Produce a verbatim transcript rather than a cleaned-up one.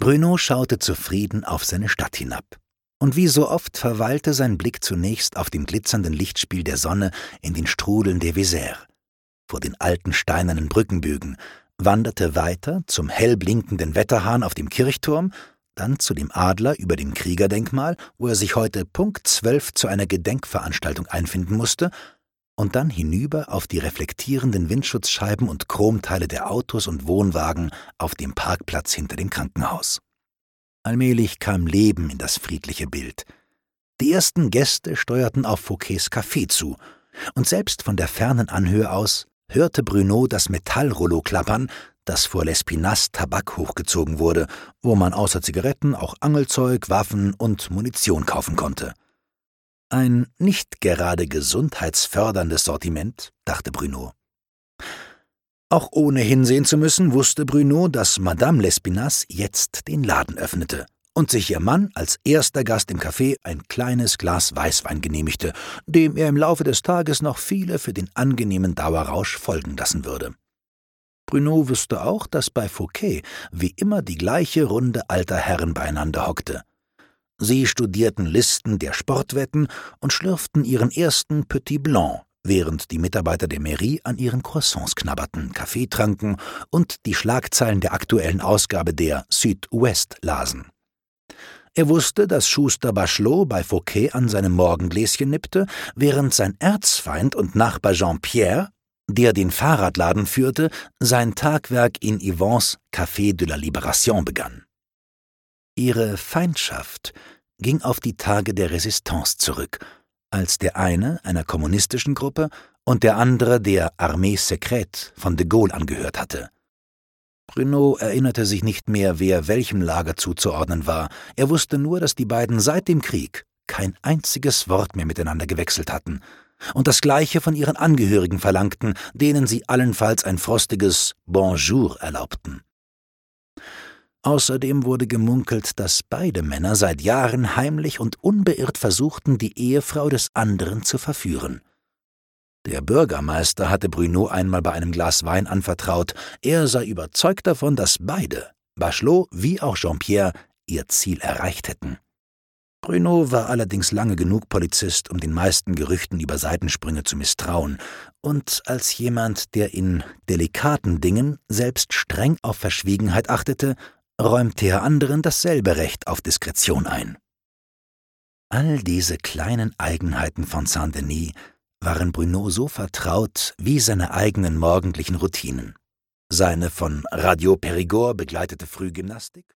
Bruno schaute zufrieden auf seine Stadt hinab. Und wie so oft verweilte sein Blick zunächst auf dem glitzernden Lichtspiel der Sonne in den Strudeln der Vézère, vor den alten steinernen Brückenbögen, wanderte weiter zum hell blinkenden Wetterhahn auf dem Kirchturm, dann zu dem Adler über dem Kriegerdenkmal, wo er sich heute Punkt zwölf zu einer Gedenkveranstaltung einfinden musste, und dann hinüber auf die reflektierenden Windschutzscheiben und Chromteile der Autos und Wohnwagen auf dem Parkplatz hinter dem Krankenhaus. Allmählich kam Leben in das friedliche Bild. Die ersten Gäste steuerten auf Fouquets Café zu, und selbst von der fernen Anhöhe aus hörte Bruno das Metallrollo klappern, das vor Lespinasse Tabak hochgezogen wurde, wo man außer Zigaretten auch Angelzeug, Waffen und Munition kaufen konnte. Ein nicht gerade gesundheitsförderndes Sortiment, dachte Bruno. Auch ohne hinsehen zu müssen, wusste Bruno, dass Madame Lespinasse jetzt den Laden öffnete und sich ihr Mann als erster Gast im Café ein kleines Glas Weißwein genehmigte, dem er im Laufe des Tages noch viele für den angenehmen Dauerrausch folgen lassen würde. Bruno wusste auch, dass bei Fouquet wie immer die gleiche Runde alter Herren beieinander hockte. Sie studierten Listen der Sportwetten und schlürften ihren ersten Petit Blanc, während die Mitarbeiter der Mairie an ihren Croissants knabberten, Kaffee tranken und die Schlagzeilen der aktuellen Ausgabe der Süd-Ouest lasen. Er wusste, dass Schuster Bachelot bei Fouquet an seinem Morgengläschen nippte, während sein Erzfeind und Nachbar Jean-Pierre, der den Fahrradladen führte, sein Tagwerk in Yvons Café de la Libération begann. Ihre Feindschaft ging auf die Tage der Resistance zurück, als der eine einer kommunistischen Gruppe und der andere der Armée Secrète von de Gaulle angehört hatte. Bruno erinnerte sich nicht mehr, wer welchem Lager zuzuordnen war. Er wusste nur, dass die beiden seit dem Krieg kein einziges Wort mehr miteinander gewechselt hatten und das Gleiche von ihren Angehörigen verlangten, denen sie allenfalls ein frostiges Bonjour erlaubten. Außerdem wurde gemunkelt, dass beide Männer seit Jahren heimlich und unbeirrt versuchten, die Ehefrau des anderen zu verführen. Der Bürgermeister hatte Bruno einmal bei einem Glas Wein anvertraut, er sei überzeugt davon, dass beide, Bachelot wie auch Jean-Pierre, ihr Ziel erreicht hätten. Bruno war allerdings lange genug Polizist, um den meisten Gerüchten über Seitensprünge zu misstrauen, und als jemand, der in delikaten Dingen selbst streng auf Verschwiegenheit achtete, räumte er anderen dasselbe Recht auf Diskretion ein. All diese kleinen Eigenheiten von Saint-Denis waren Bruno so vertraut wie seine eigenen morgendlichen Routinen. Seine von Radio Périgord begleitete Frühgymnastik,